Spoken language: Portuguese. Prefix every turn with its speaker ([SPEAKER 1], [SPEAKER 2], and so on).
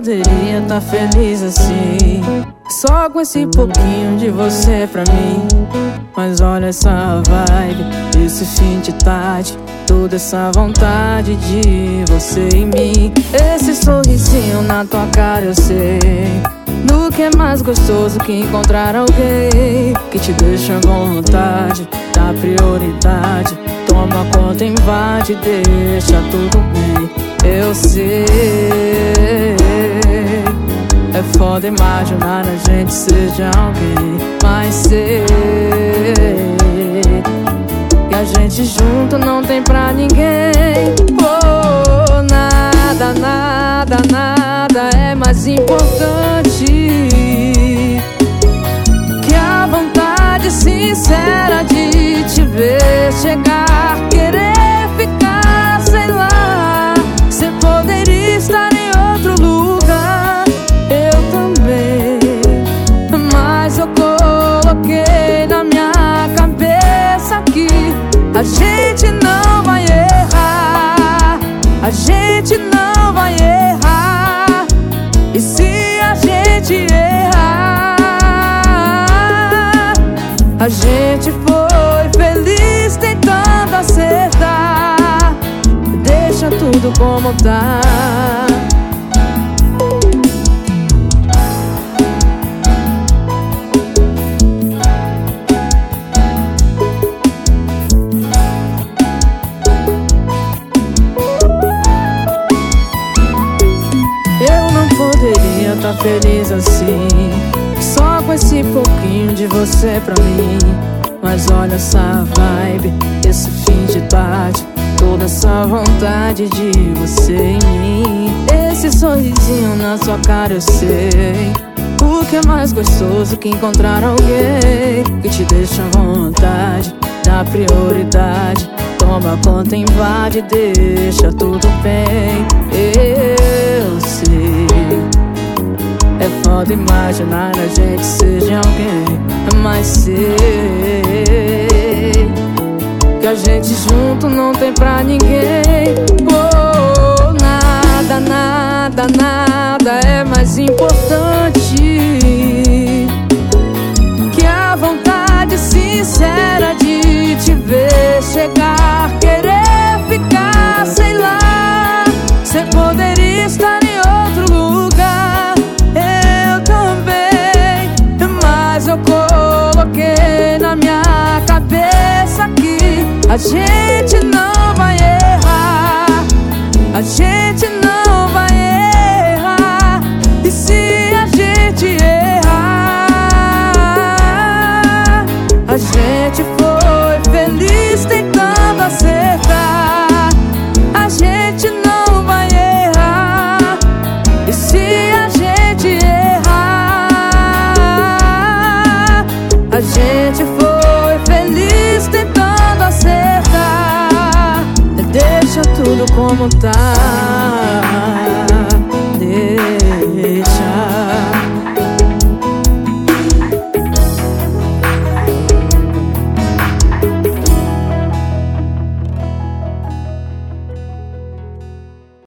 [SPEAKER 1] poderia tá feliz assim, só com esse pouquinho de você pra mim. Mas olha essa vibe, esse fim de tarde, toda essa vontade de você em mim. Esse sorrisinho na tua cara eu sei, no que é mais gostoso que encontrar alguém que te deixa à vontade, dá prioridade, toma conta, invade, deixa tudo bem. Eu sei, é foda imaginar a gente seja alguém, mas sei que a gente junto não tem pra ninguém. Oh, nada, nada, nada é mais importante que a vontade sincera de te ver chegar, querer ficar, sei lá. Cê poderia estar em outro lugar, eu também, mas eu coloquei na minha cabeça que a gente não vai errar, a gente não vai errar. E se a gente errar, a gente foi feliz tentando acertar. Deixa tudo como tá. Eu não poderia tá feliz assim, só com esse pouquinho de você pra mim. Mas olha essa vibe, esse fim de tarde, toda essa vontade de você em mim. Esse sorrisinho na sua cara eu sei, o que é mais gostoso que encontrar alguém que te deixa à vontade, dá prioridade, toma conta, invade, deixa tudo bem. Eu sei, é foda imaginar a gente seja alguém, mas sei que a gente junto não tem pra ninguém. Oh, nada, nada, nada é mais importante que a vontade sincera de te ver chegar, querer ficar, sei lá. Cê poderia estar em outro lugar, eu também, mas eu coloquei na minha cabeça que a gente não vai errar, a gente